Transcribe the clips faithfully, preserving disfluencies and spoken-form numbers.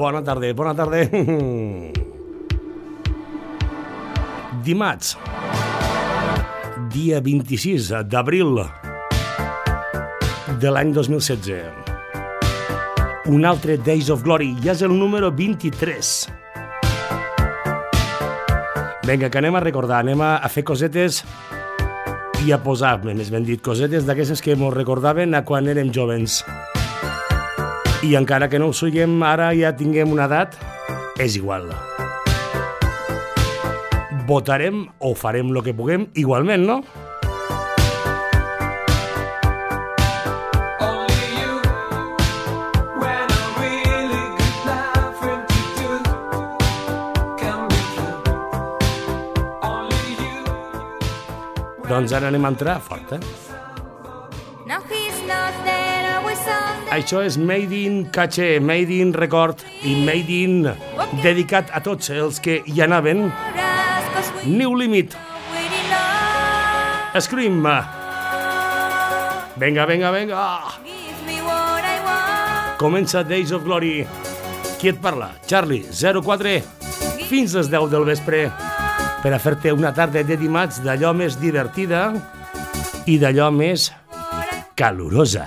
Bona tarda, bona tarda. Dimarts, dia vint-i-sis d'abril de l'any dos mil setze. Un altre Days of Glory, ja és el número vint-i-tres. Vinga, que anem a recordar, anem a fer cosetes i a posar, més ben dit, cosetes d'aquestes que ens recordaven a quan érem jovens. I encara que no ho siguem, ara ja tinguem una edat, és igual. Votarem o farem el que puguem igualment, no? Doncs ara anem a entrar fort, eh? Això és Made in Caché, Made in Record i Made in dedicat a tots els que hi anaven. New Limit. Scream. Vinga, vinga, vinga. Comença Days of Glory. Qui et parla? Charlie, zero quatre, fins les deu del vespre, per a fer-te una tarda de dimarts d'allò més divertida i d'allò més calorosa.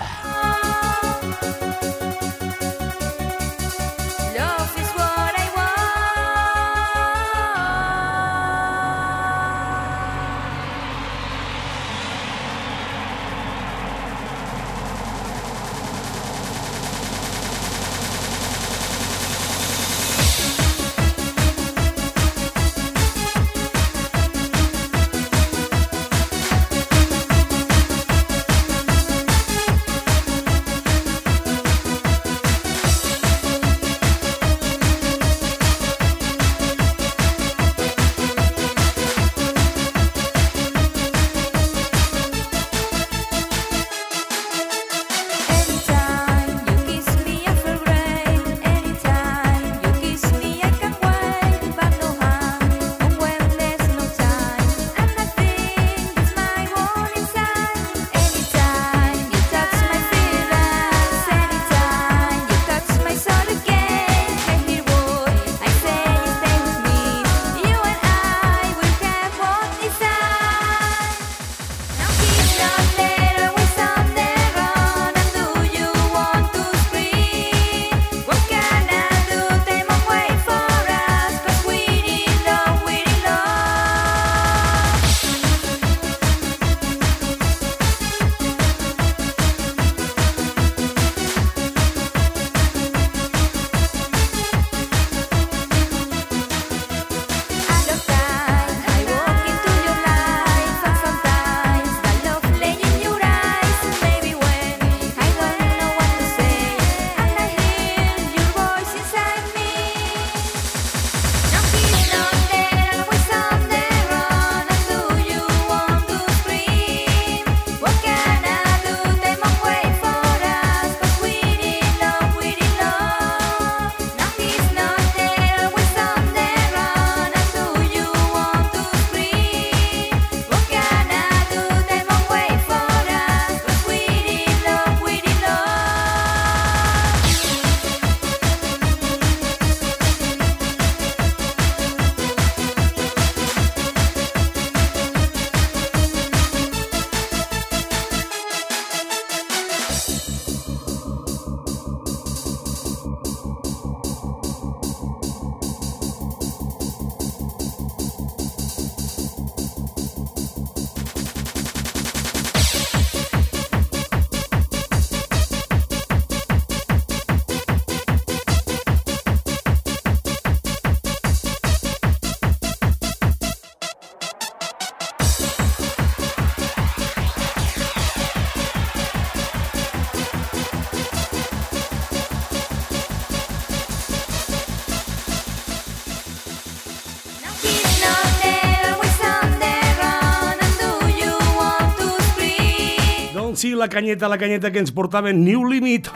Sí, la canyeta, la canyeta que ens portava New Limit.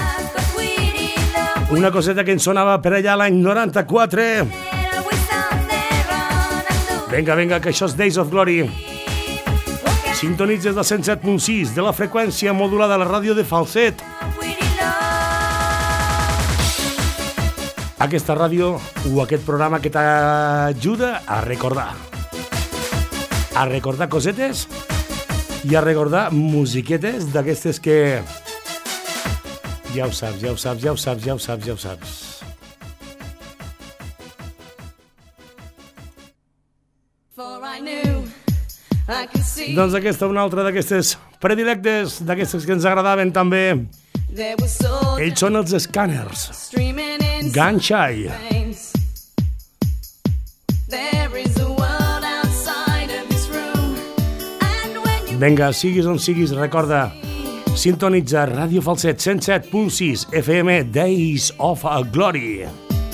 Una coseta que ens sonava per allà l'any noranta-quatre. Vinga, vinga, que això és Days of Glory. Sintonitzes del cent set punt sis de la freqüència modulada a la ràdio de Falset. aquesta ràdio o aquest programa que t'ajuda a recordar. A recordar cosetes i a recordar musiquetes d'aquestes que... Ja ho saps, ja ho saps, ja ho saps, ja ho saps, ja ho saps. Doncs aquesta una altra d'aquestes predilectes, d'aquestes que ens agradaven també. Ells són els Scanners. Gun-Shy. Vinga, siguis on siguis, recorda sintonitzar Ràdio Falset cent set punt sis F M Days of Glory.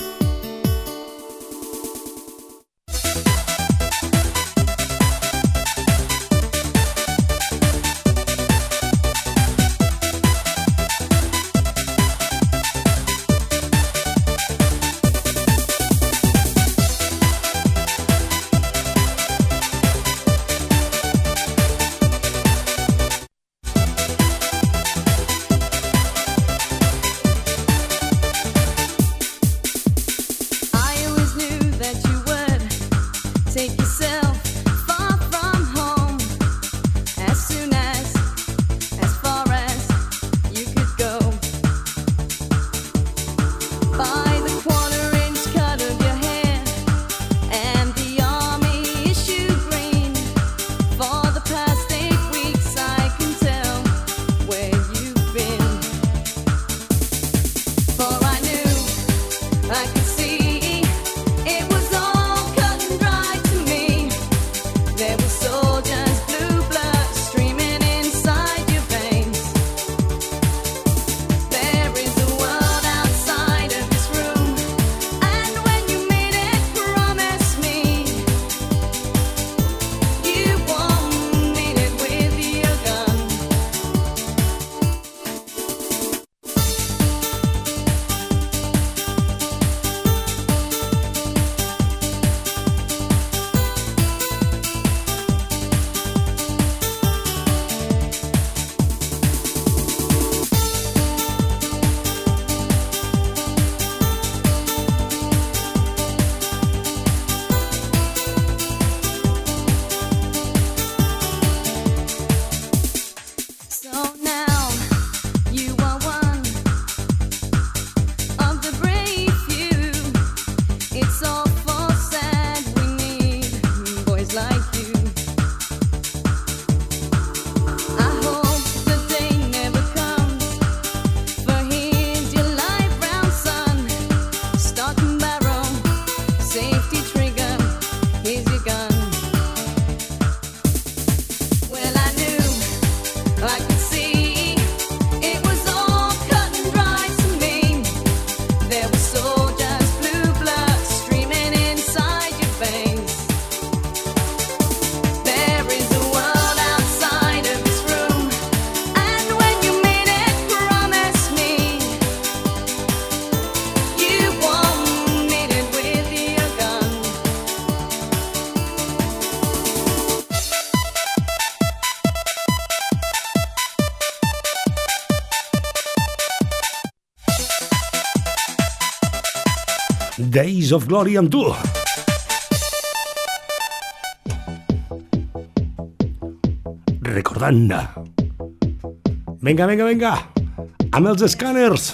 Days of Glory amb tu. Recordant. Vinga, vinga, vinga. Amb els Scanners.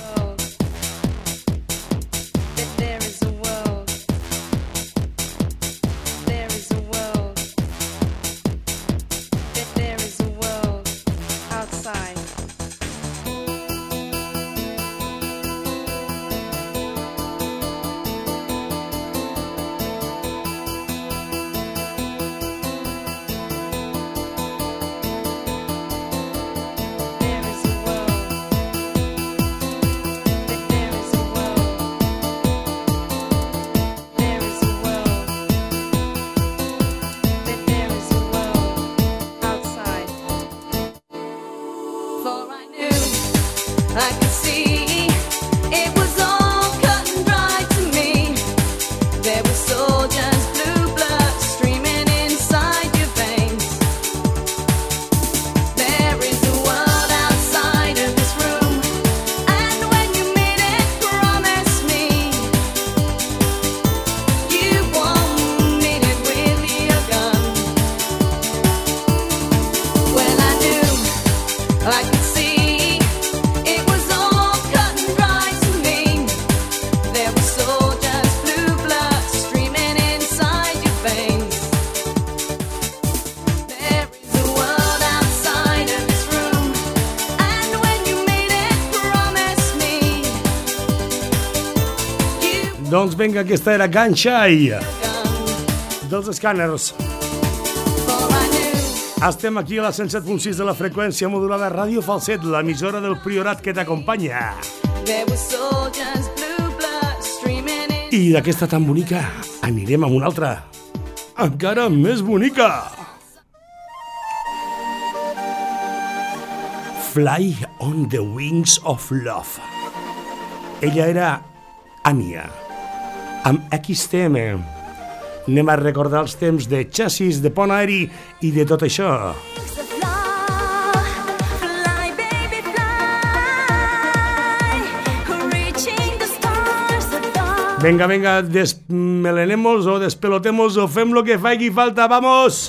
Doncs vinga, aquesta era Ganxai dels Scanners. Estem aquí a la cent set punt sis de la freqüència modulada Ràdio Falset, l'emissora del Priorat que t'acompanya. I d'aquesta tan bonica anirem amb una altra, encara més bonica. Fly on the Wings of Love. Ella era Anya, amb X T M. Anem a recordar els temps de Chassis, de Pont Aeri i de tot això. Venga, venga, desmelenemos o despelotemos o fem lo que faci falta, vamos!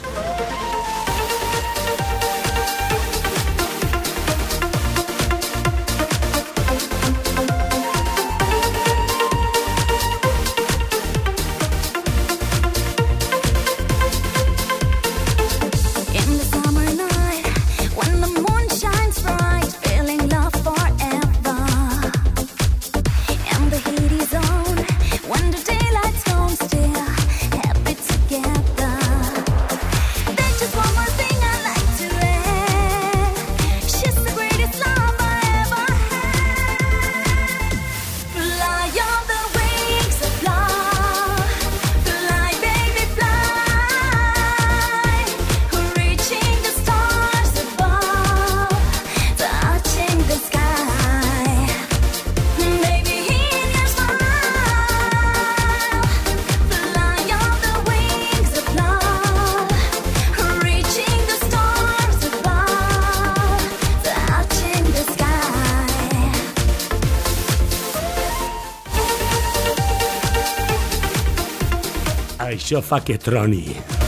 Això fa que troni.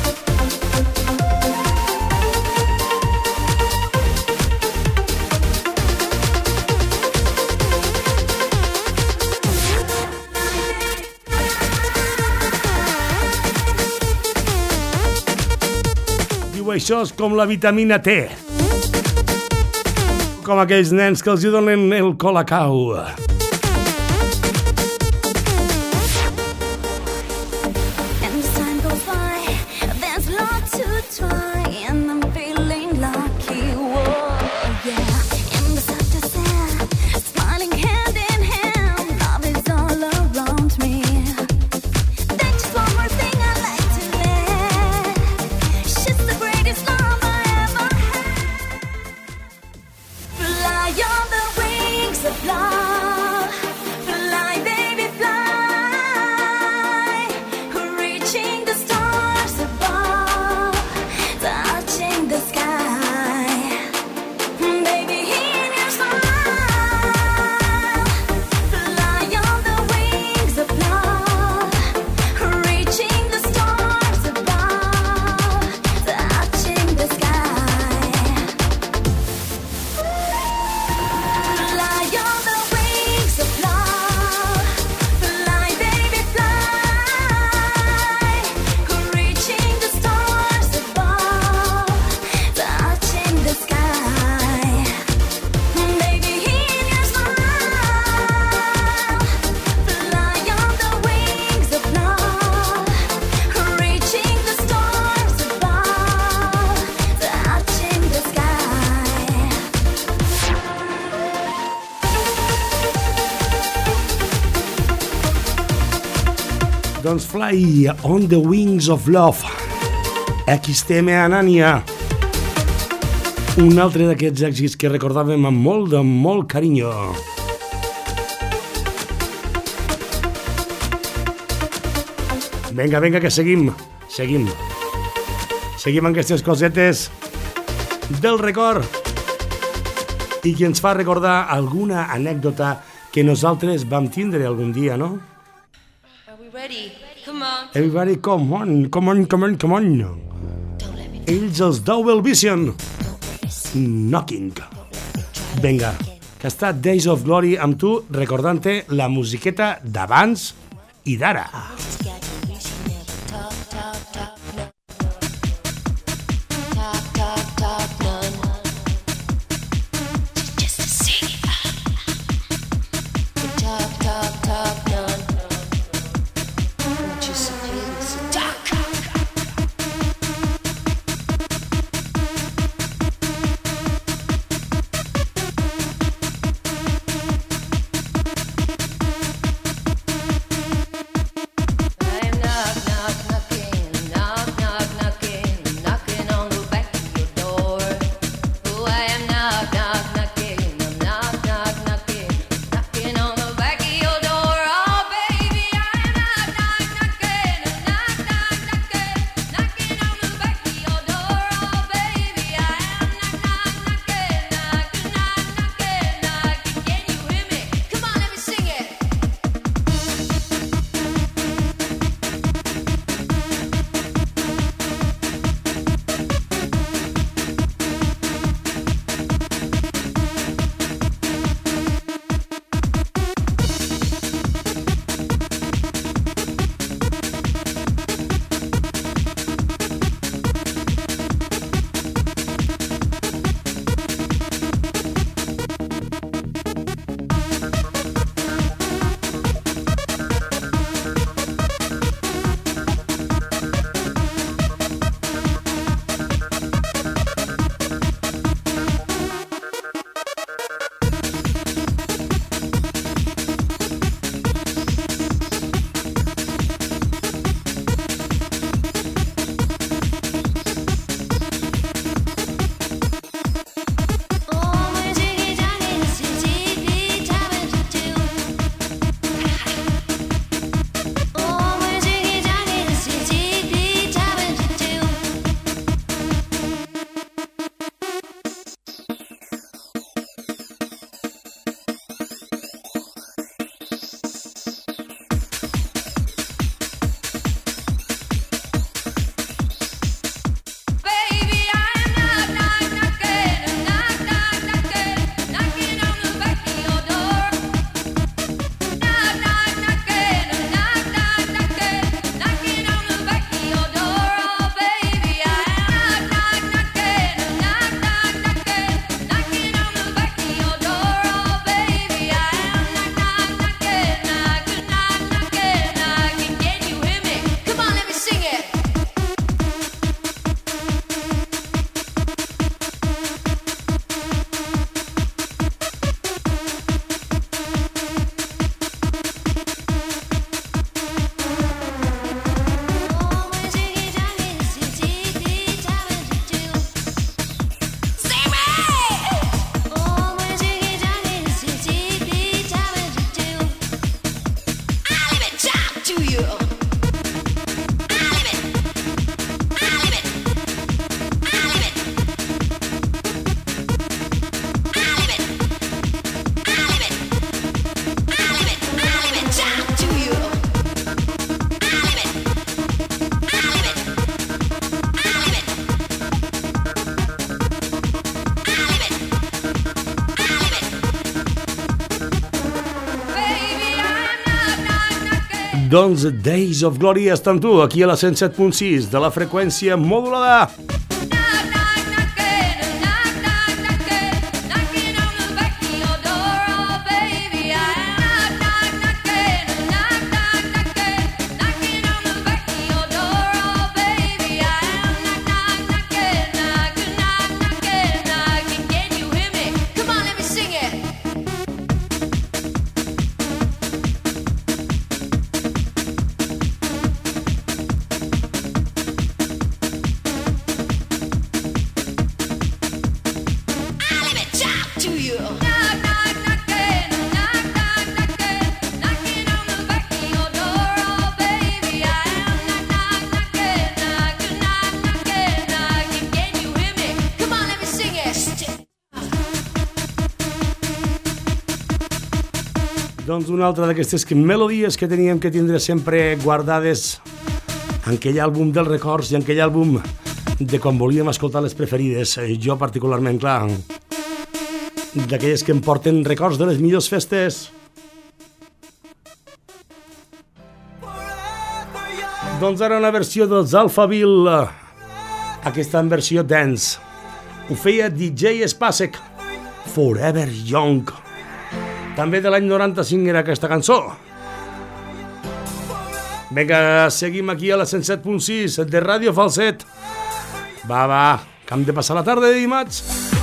Diu, això és com la vitamina T. Com aquells nens que els hi donen el colacau. Doncs Fly on the Wings of Love, X T M Anania, un altre d'aquests èxits que recordàvem amb molt de molt carinyo. Vinga, vinga, que seguim, seguim. Seguim amb aquestes cosetes del record i que ens fa recordar alguna anècdota que nosaltres vam tindre algun dia, no? Ready? Come on. Everybody, come on, come on, come on, come on. Ells, els Double Vision. Knocking. Vinga, que està Days of Glory amb tu, recordant-te la musiqueta d'abans i d'ara. Doncs Days of Glory està amb tu, aquí a la cent set punt sis de la freqüència modulada. Doncs una altra d'aquestes melodies que teníem que tindre sempre guardades en aquell àlbum dels records i en aquell àlbum de quan volíem escoltar les preferides. Jo particularment, clar, d'aquelles que em porten records de les millors festes. Doncs ara una versió dels Alphaville, aquesta en versió dance. Ho feia D J Spacek, Forever Young. També de l'any noranta-cinc era aquesta cançó. Vinga, seguim aquí a la cent set punt sis de Ràdio Falset. Va, va, que hem de passar la tarda de dimarts.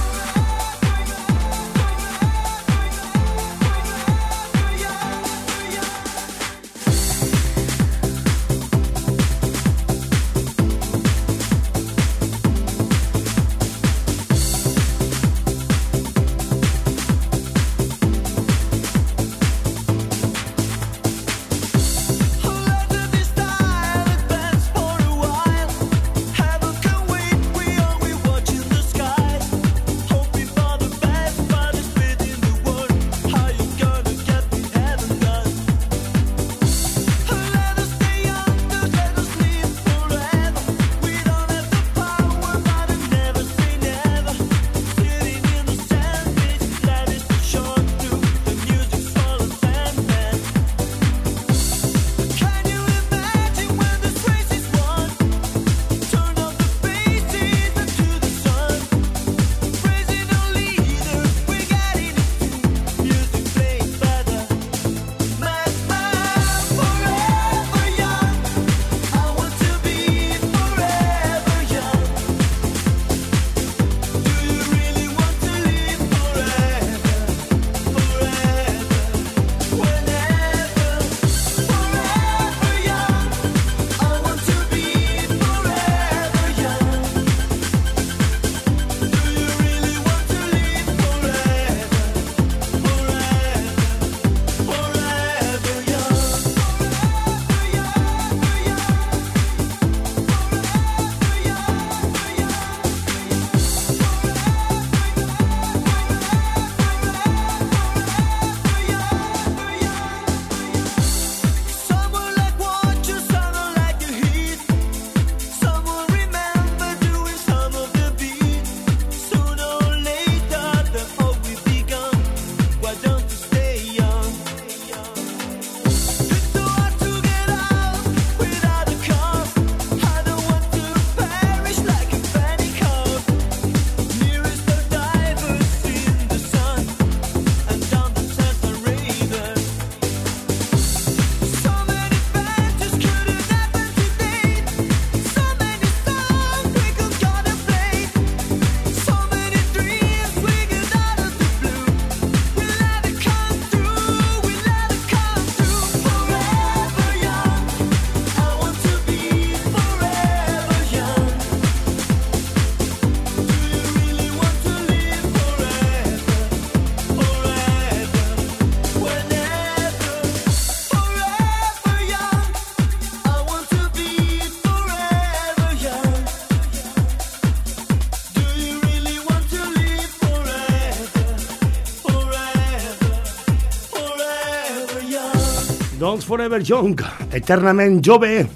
Doncs Forever Young, eternament jove.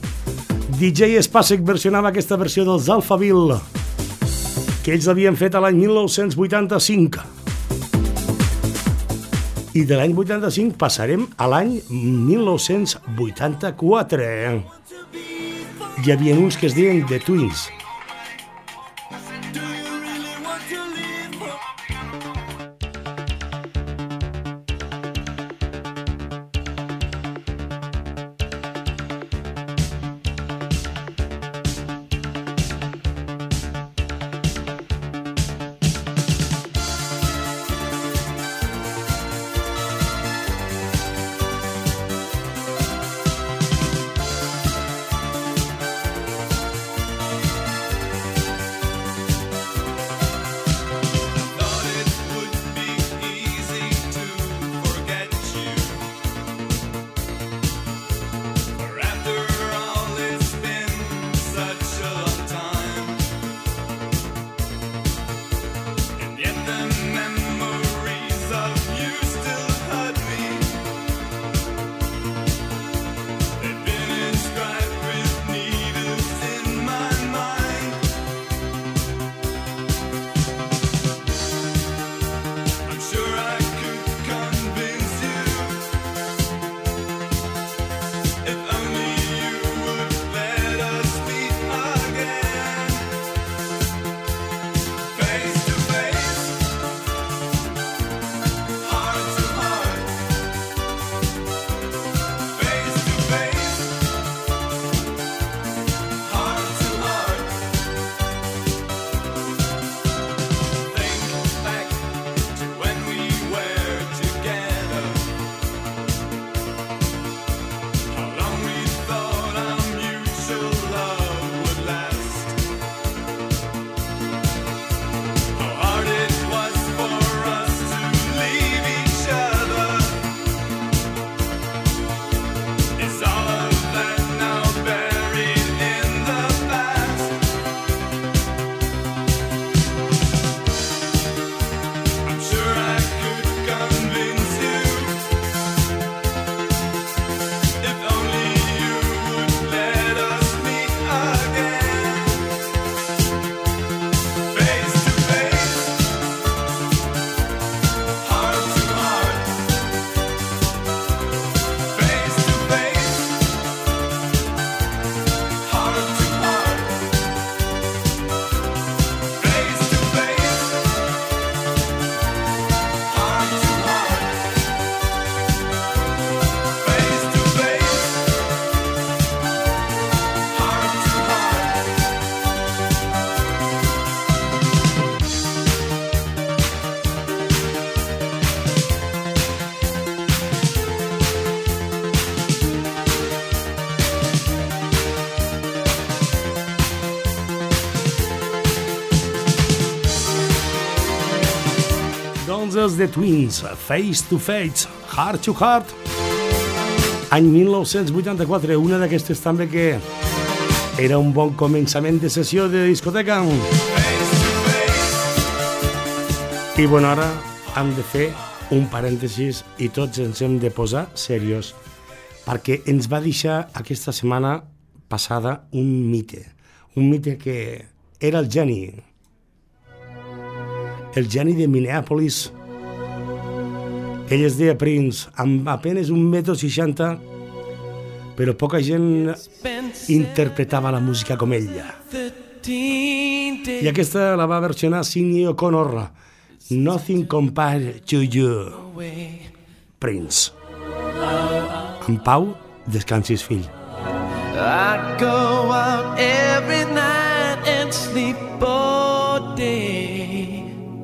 D J Spacek versionava aquesta versió dels Alphaville, que ells havien fet a l'any mil nou-cents vuitanta-cinc. I de l'any vuitanta-cinc passarem a l'any mil nou-cents vuitanta-quatre. Hi havia uns que es diuen The Twins. Els The Twins, Face to Face, Heart to Heart. Any mil nou-cents vuitanta-quatre, una d'aquestes també que era un bon començament de sessió de discoteca. I bueno, ara hem de fer un parèntesis i tots ens hem de posar serios, perquè ens va deixar aquesta setmana passada un mite, un mite que era el geni, el geni de Minneapolis. Ell es deia Prince, amb apenas un metro seixanta, però poca gent interpretava la música com ella. I aquesta la va versionar Sinéad O'Connor, Nothing Compared to You. Prince. En pau, descansis, fill. I go out every night and sleep all day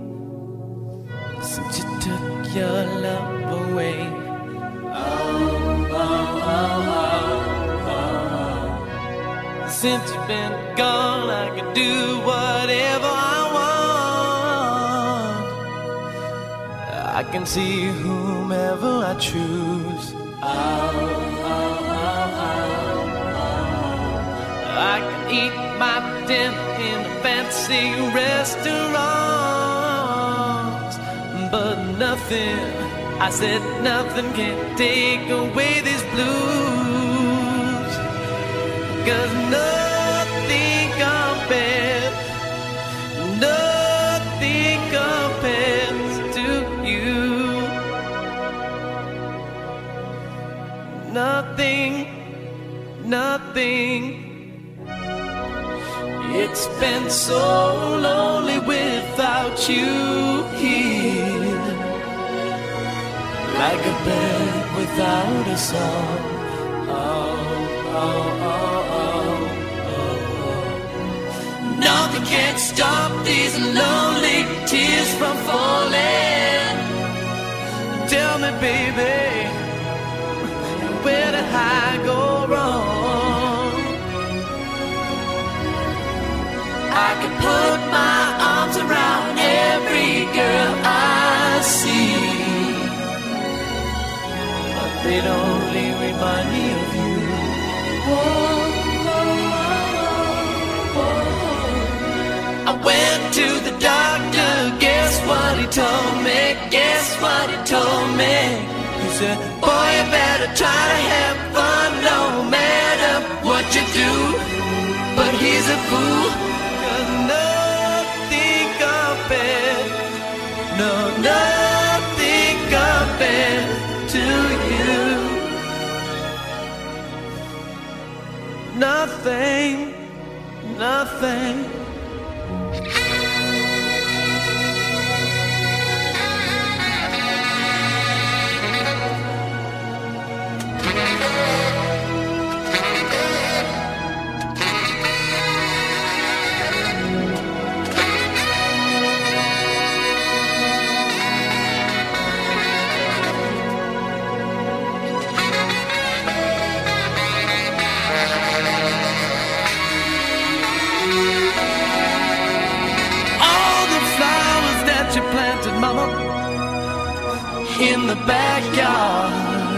since you took your love away. Oh, oh, oh, oh, oh. Since you've been gone, I can do whatever I want. I can see whomever I choose. Oh, oh, oh, oh. I can eat my dinner in a fancy restaurant, but nothing, I said nothing can take away these blues, 'cause nothing compares, nothing compares to you. nothing. It's been so lonely without you here, like a bird without a song. Oh, oh, oh, oh, oh, oh. Nothing can stop these lonely tears from falling. Tell me, baby, where did I go wrong? I could put my arms around every girl I see, but they'd only remind me of you. Whoa, whoa, whoa, whoa. I went to the doctor, guess what he told me? Guess what he told me? He said, boy, you better try to have fun no matter what you do. But he's a fool. Nothing compares, no, nothing compares to you. Nothing, nothing. Mama, in the backyard,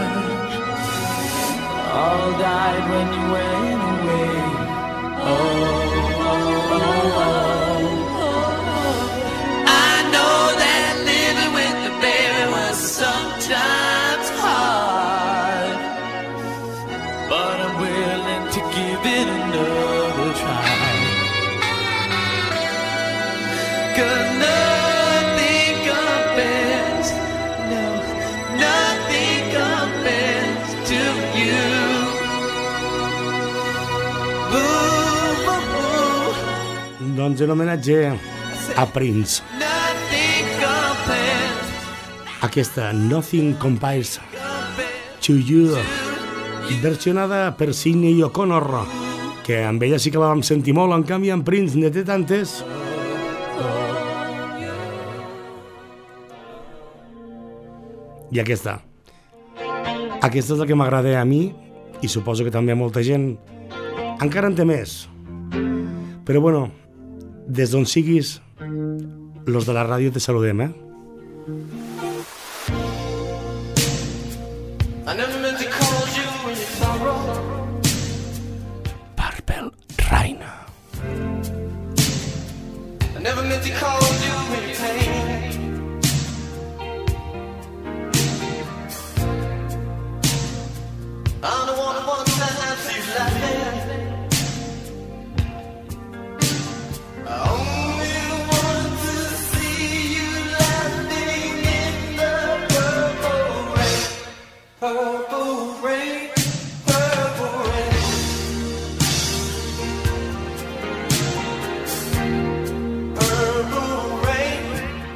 all died when you went away. Oh, oh, oh, oh, oh. I know that living with the baby was sometimes hard, but I'm willing to give it another try. 'Cause no doncs en homenatge a Prince. Aquesta Nothing Compares to You, versionada per Sinéad O'Connor, que amb ella sí que la vam sentir molt, en canvi en Prince ne té tantes. I aquesta. Aquesta és la que m'agrada a mi i suposo que també a molta gent. Encara en té més. Però bueno, des d'on siguis, los de la ràdio te saludem, eh? Purple Rain. I never meant to call you when you're pain. I'm the one who wants to have you laughing. I only want to see you laughing in the purple rain. Purple rain, purple rain. Purple rain,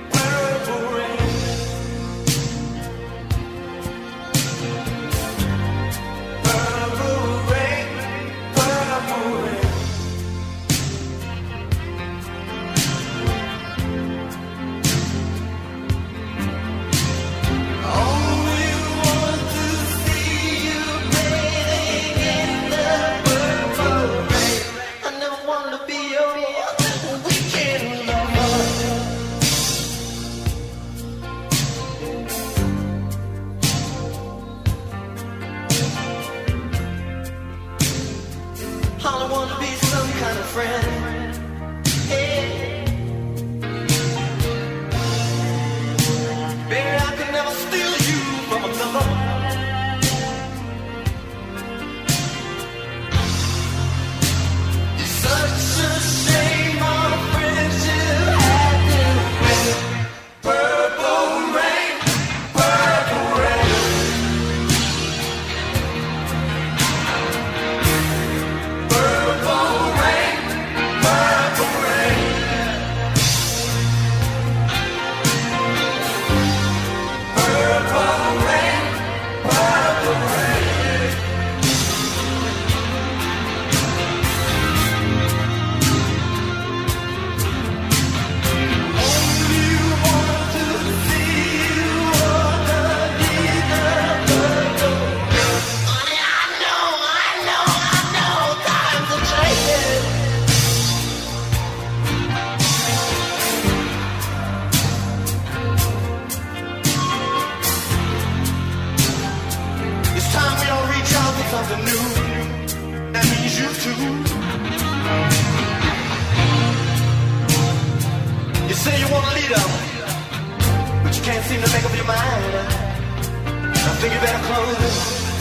say you want a leader, but you can't seem to make up your mind. I think you better close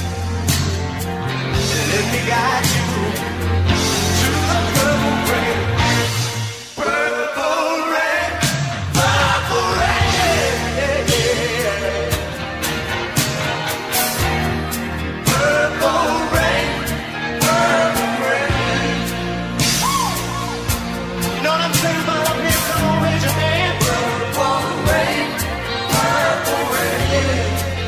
and let me guide you to the purple rain. Purple rain, purple rain, yeah, yeah. Purple rain, purple rain. You know what I'm saying about up here? Come on, raise your hand. Purple rain, purple rain.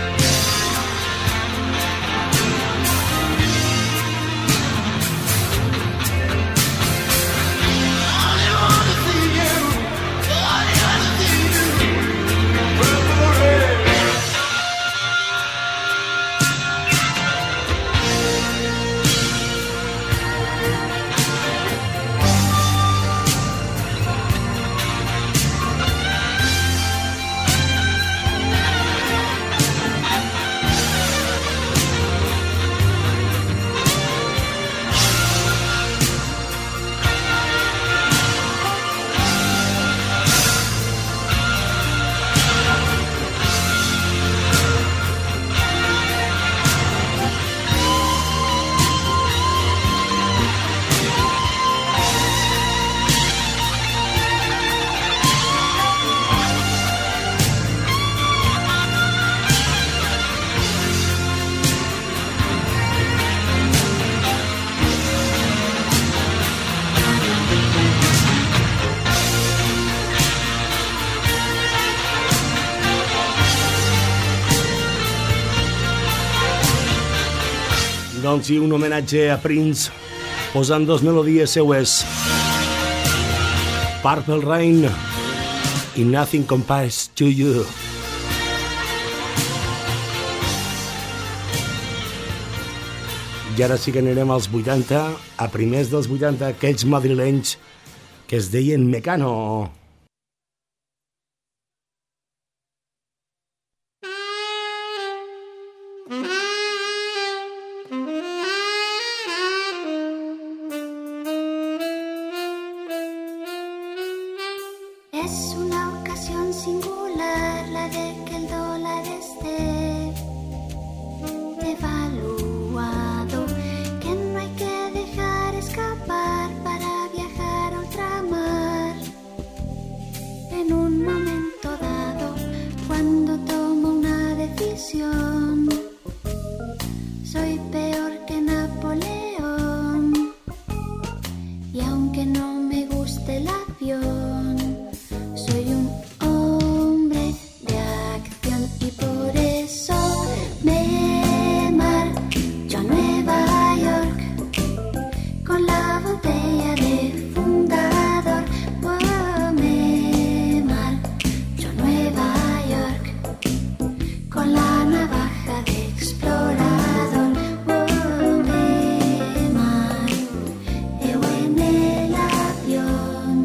Doncs sí, un homenatge a Prince posant dos melodies seues, Purple Rain i Nothing Compares to You. I ara sí que anirem als vuitanta, a primers dels vuitanta, aquells madrilenys que es deien Mecano. Es una ocasión singular la de que el dólar esté devaluado, que no hay que dejar escapar para viajar a ultramar. En un momento dado, cuando tomo una decisión, soy peor que Napoleón. Y aunque no me guste el avión, soy un hombre de acción y por eso me marcho a Nueva York con la botella de fundador. Oh, me marcho a Nueva York con la navaja de explorador. Oh, me mareo en el avión.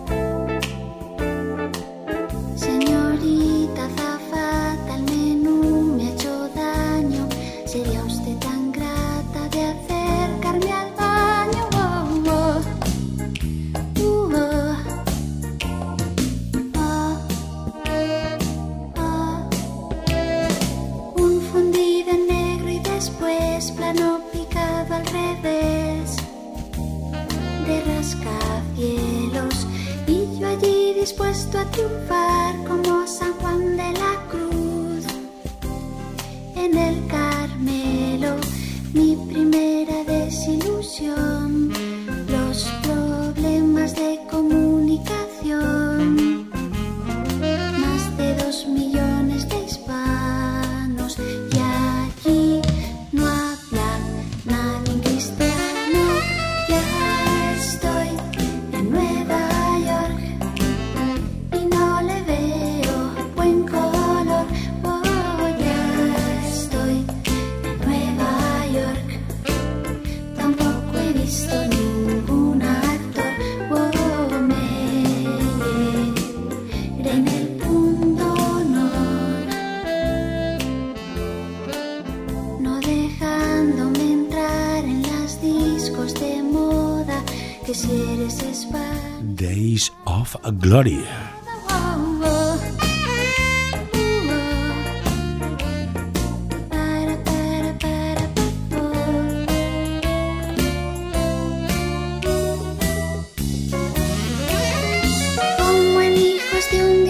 Señorita azafata, el menú me ha hecho daño. ¿Sería usted tan grata de acercarme al baño? Oh, oh. Uh, oh. Oh, oh. Un fundido en negro y después plano picado al revés de rascacielos, y yo allí dispuesto a triunfar como San Juan de la Cruz en el Carmelo. Mi primera desilusión, los problemas de comunicación. Más de dos millones de hispanos y allí no habla nadie en cristiano. Ya estoy en Nueva York y no le veo buen color. Oh, ya estoy en Nueva York, tampoco he visto ningún actor. Oh, me iré en el punto honor, no dejándome entrar en las discos de moda, que si eres español. Days of Glory.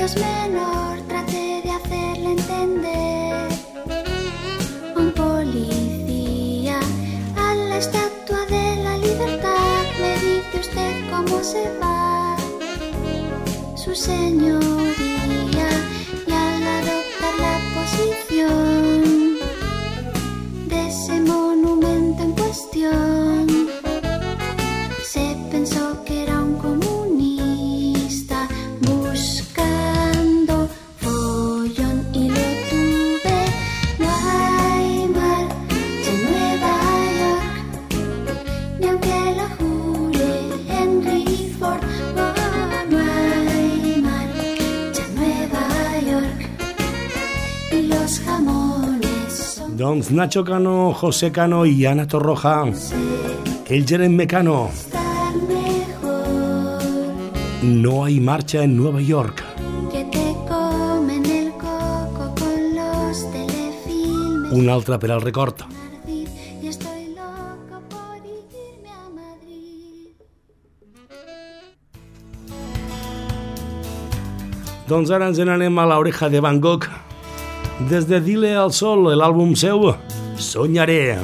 es menor, traté de hacerle entender. Un policía a la estatua de la libertad, me dice usted cómo se va, su señoría, y al adoptar la posición de ese monumento en cuestión, se pensó que era un comunista buscando follón y lo tuve. No hay marcha en Nueva York, ni aunque lo jure Henry Ford. Oh, no hay marcha en Nueva York y los jamones son... Doncs Nacho Cano, José Cano y Ana Torroja, el Jerem Mecano. No hay marcha en Nueva York. Que te comen el coco con los telefilmes. Un altre per al record. Y estoy loco por irme a Madrid. Doncs ara ens n'anem a l'oreja de Van Gogh. Des de Dile al Sol, l'àlbum seu, Soñaré.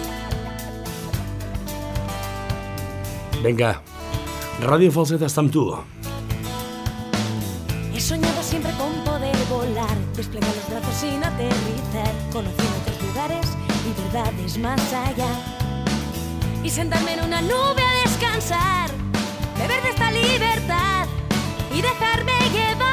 Vinga, Radio Falset està amb tu. He soñado siempre con poder volar, desplegar los brazos sin aterrizar, conocer otros lugares y verdades más allá. Y sentarme en una nube a descansar, beber de esta libertad y dejarme llevar.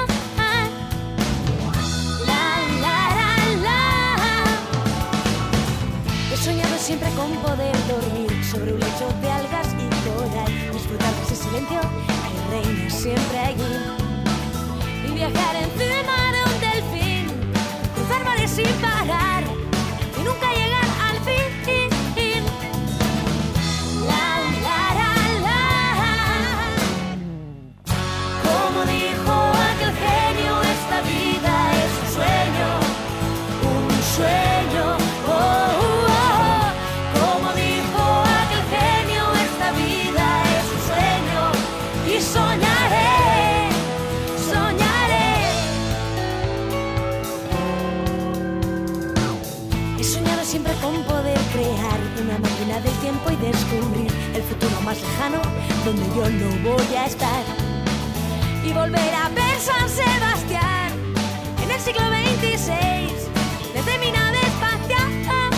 La, la, la, la. He soñado siempre con poder dormir sobre un lecho de algas y coral, disfrutar de ese silencio que reina siempre allí, y viajar encima de un delfín, cruzar mares sin parar y nunca llegar al fin. La, la, la, la. Como dijo aquel genio, esta vida es un sueño, un sueño. Oh, oh, oh. Como dijo aquel genio, esta vida es un sueño y soñaré, soñaré. He soñado siempre con poder crear una máquina del tiempo y descubrir el futuro más lejano donde yo no voy a estar, y volver a ver San Sebastián en el siglo veintiséis desde mi nave espacial.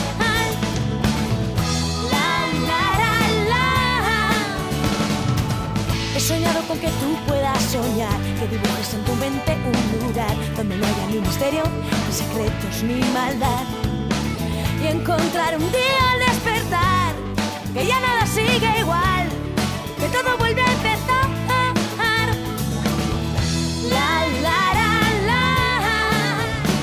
La, la, la, la. He soñado con que tú puedas soñar, que dibujes en tu mente un lugar donde no haya ni misterio, ni secretos, ni maldad, y encontrar un día al despertar que ya nada sigue igual, que todo vuelve a empezar. La, la, la, la.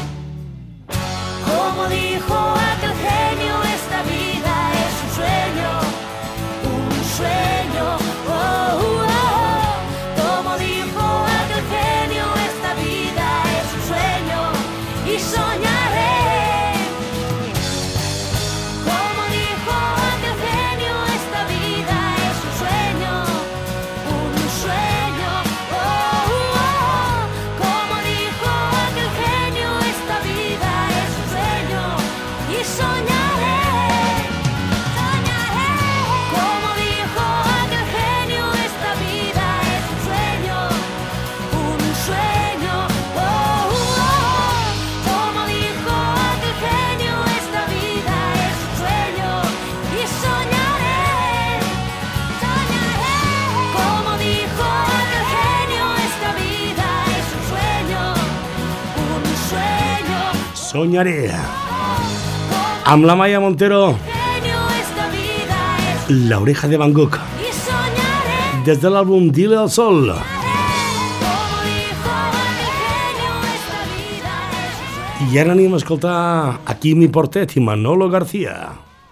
Como dijo aquel genio, esta vida es un sueño, un sueño. Oh, oh, oh. Como dijo aquel genio, esta vida es un sueño y soñaré. Como dijo aquel genio, esta vida es un sueño, un sueño. Oh, oh, oh. Como dijo aquel genio, esta vida es un sueño y soñaré, soñaré. Como dijo aquel genio, esta vida es un sueño, un sueño. Oh, oh, oh. Como dijo aquel genio, esta vida es un sueño y soñaré, soñaré. Como dijo aquel genio, esta vida es un sueño, un sueño. Soñaré. Amb la Maya Montero, Genio, esta vida es La Oreja de Van Gogh, y soñaré. des de l'àlbum Dile al Sol. Como dijo aquel genio, esta vida es un sueño. I ara anem a escoltar a Quimi Portet i Manolo García.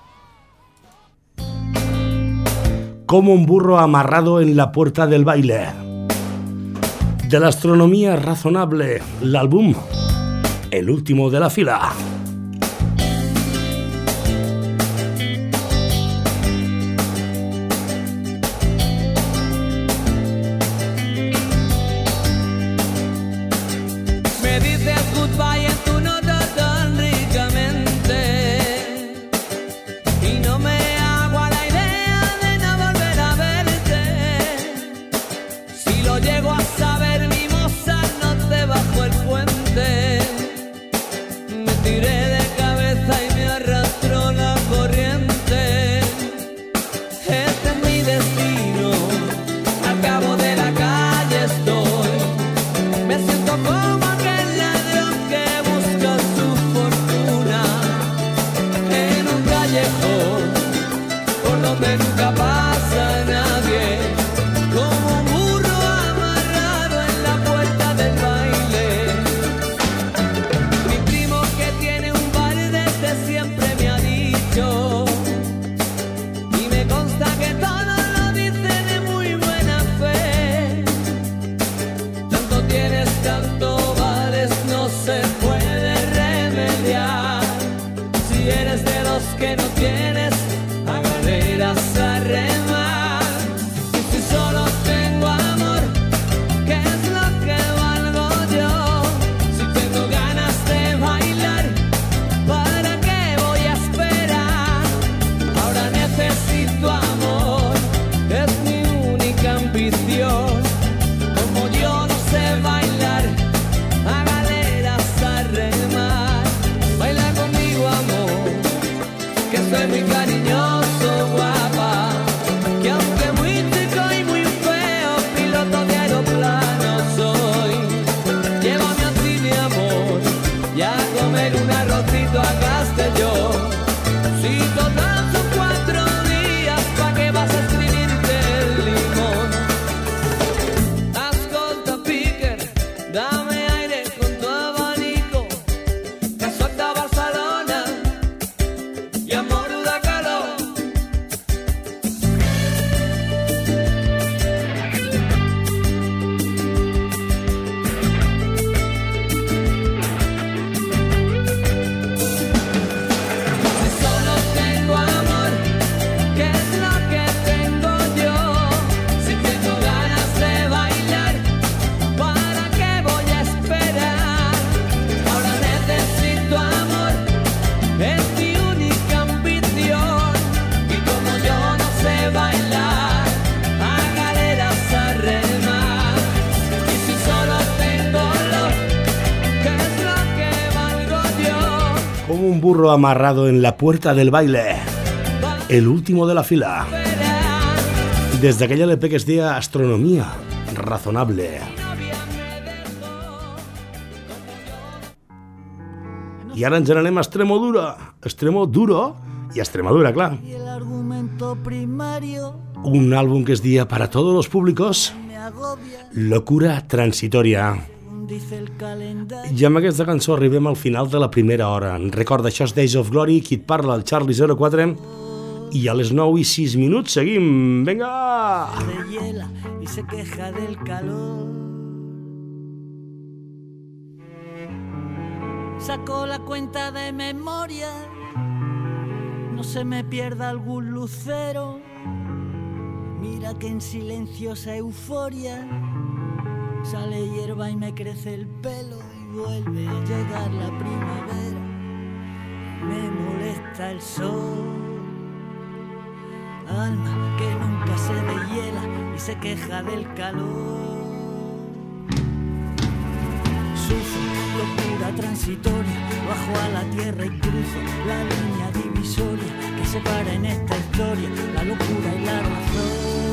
Como un burro amarrado en la puerta del baile. De la astronomía razonable, l'àlbum El último de la fila. tanto vales no se puede remediar. Si eres de los que no tienes a galeras a remar. Y si solo tengo amor, ¿qué es lo que valgo yo? Si tengo ganas de bailar, ¿para qué voy a esperar? Ahora necesito amor, es mi única ambición. Como yo no sé bailar, a galeras a remar. Baila conmigo, amor, que soy muy cariñoso, guapa. Que aunque muy chico y muy feo, piloto de aeroplano soy. Llévame a ti, mi amor, y a comer un arrocito a Castellón. Si total son cuatro días, ¿pa' qué vas a escribirte el limón? Ascolta, Piquer, dame aire con tu abanico, que suelta Barcelona y amor da calor. Si solo tengo amor, ¿qué es lo que tengo yo? Si tengo ganas de bailar, ¿para qué voy a esperar? Ahora necesito amor, es mi única ambición. Y como yo no sé bailar, a galeras a remar. Y si solo tengo lo, ¿qué es lo que valgo yo? Como un burro amarrado en la puerta del baile, el último de la fila. Desde aquella L P que es de astronomía razonable. I ara ens n'anem a Extremodura. Extremoduro i Extremadura, clar. Y el argumento primario Un álbum que es día para todos los públicos. me agobia, Locura transitoria. según dice el calendario. I amb aquesta cançó arribem al final de la primera hora. Recorda, això és Days of Glory, qui et parla, el Charlie zero quatre. I a les nou i sis minuts seguim. Vinga! De hiela y se queja del calor. Saco la cuenta de memoria, no se me pierda algún lucero. Mira que en silenciosa euforia sale hierba y me crece el pelo y vuelve a llegar la primavera. Me molesta el sol. Alma que nunca se deshiela y se queja del calor. Sufro locura transitoria, bajo a la tierra y cruzo la línea divisoria que separa en esta historia la locura y la razón.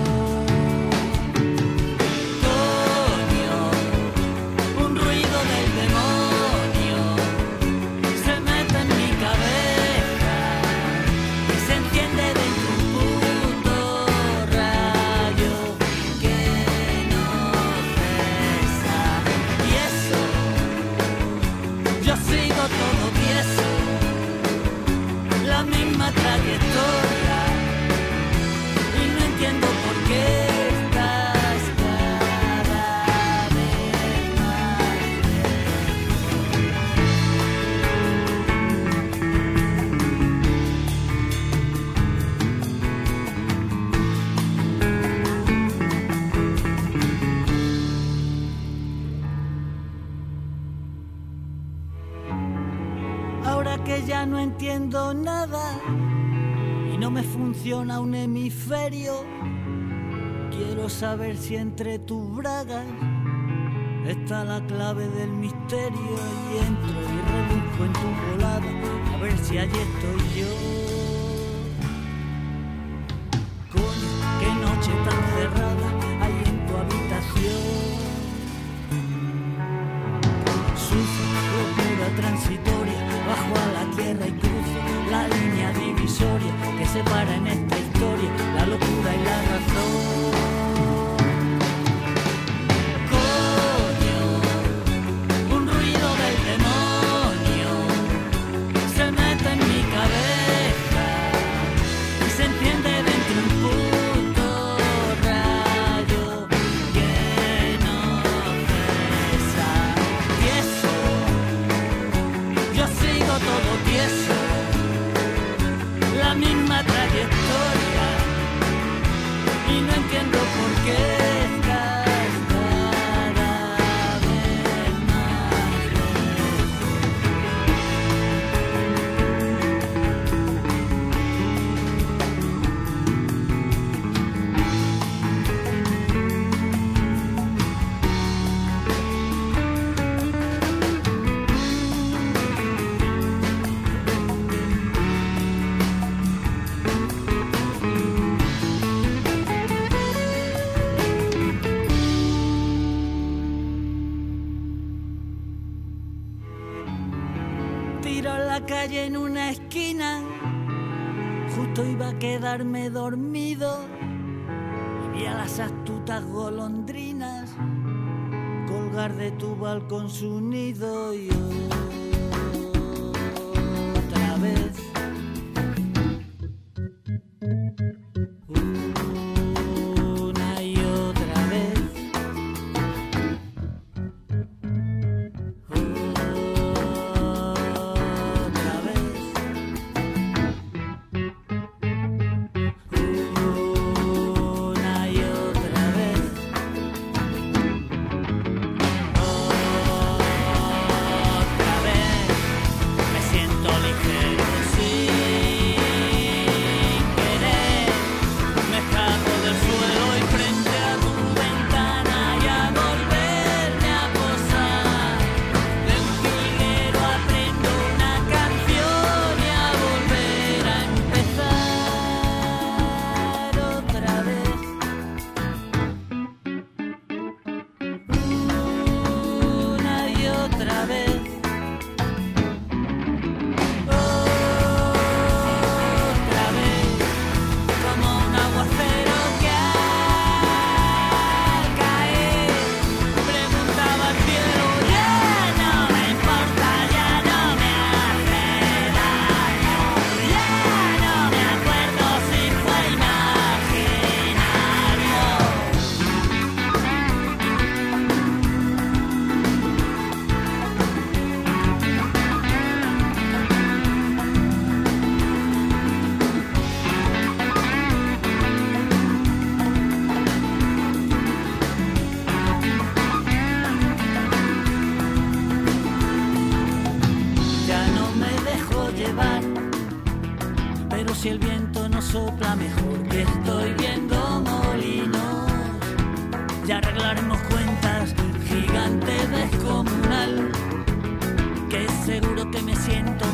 Coño, un ruido del demonio se mete en mi cabeza y se enciende dentro un puto rayo que no cesa. Y eso, yo sigo todo tieso, la misma trayectoria, y no entiendo por qué estás cada vez más lejos. Ahora que ya no entiendo nada y no me funciona un hemisferio, quiero saber si entre tus bragas está la clave del misterio. Y entro y rebusco en tu volada a ver si allí estoy yo. Coño, qué noche tan cerrada hay en tu habitación. Sufro locura transitoria, bajo a la tierra y cruzo la línea divisoria que separa en esta historia la locura y la razón. Coño, un ruido del demonio se mete en mi cabeza y se entiende dentro un puto rayo. tiro en la calle en una esquina. Justo iba a quedarme dormido y vi a las astutas golondrinas colgar de tu balcón su nido y otra vez. Una y otra vez. Otra vez. Una y otra vez. Otra vez. Me siento ligero sin querer. Me escapo del suelo y frente a tu ventana y a volverme a posar. De un jilguero aprendo una canción y a volver a empezar otra vez. Una y otra vez. Otra vez. Como un aguacero que al caer preguntaba al cielo. Ya no me importa, ya no me hace daño. Ya no me acuerdo si fue imaginario. Ya no me dejo llevar, pero si el viento no sopla mejor que estoy viendo molinos. Ya arreglaremos cuentas, gigante descomunal, que seguro que me siento